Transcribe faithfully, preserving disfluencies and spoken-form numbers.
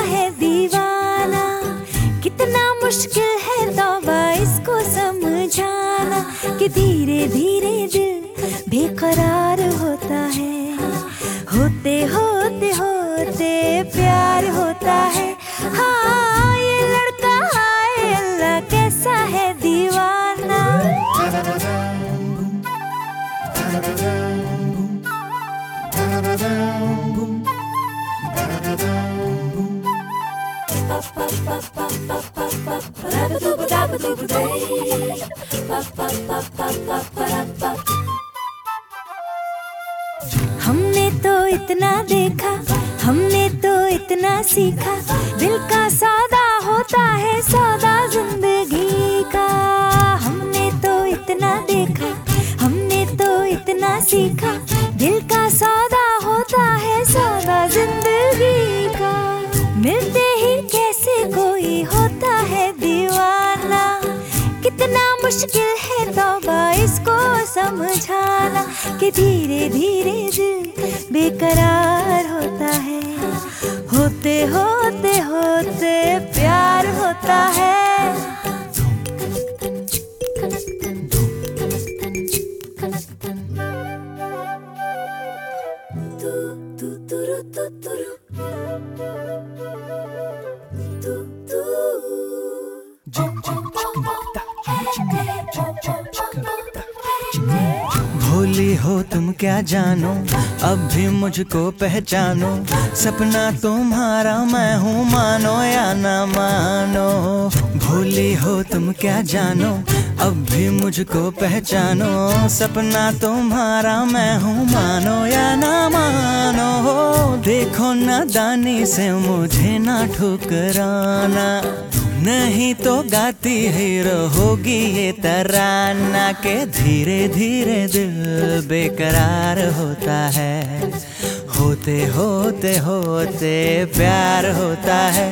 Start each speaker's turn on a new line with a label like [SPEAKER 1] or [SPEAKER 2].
[SPEAKER 1] है दीवाना, कितना मुश्किल है तौबा इसको समझाना कि धीरे धीरे दिल बेकरार होता है, होते होते होते प्यार होता है। हाँ ये लड़का हाय अल्लाह कैसा है दीवाना। हमने तो इतना देखा, हमने तो इतना सीखा, दिल का सौदा होता है सौदा जिंदगी का। हमने तो इतना देखा, हमने तो इतना सीखा, दिल का सौदा होता है सौदा जिंदगी का। मिलते ही कैसे कोई होता है दीवाना, कितना मुश्किल है तौबा इसको समझाना कि धीरे धीरे दिल बेकरार होता है, होते होते होते प्यार होता है। तू तू तुरु तू तुरु तू तू
[SPEAKER 2] भोली हो तुम क्या जानो, अब भी मुझको पहचानो, सपना तुम्हारा मैं हूँ मानो या ना मानो। भोली हो तुम क्या जानो, अब भी मुझको पहचानो, सपना तुम्हारा मैं हूँ मानो या ना मानो। देखो नादानी से मुझे ना ठुकराना, नहीं तो गाती ही रहोगी ये तराना के धीरे धीरे दिल बेकरार होता है, होते होते होते प्यार होता है।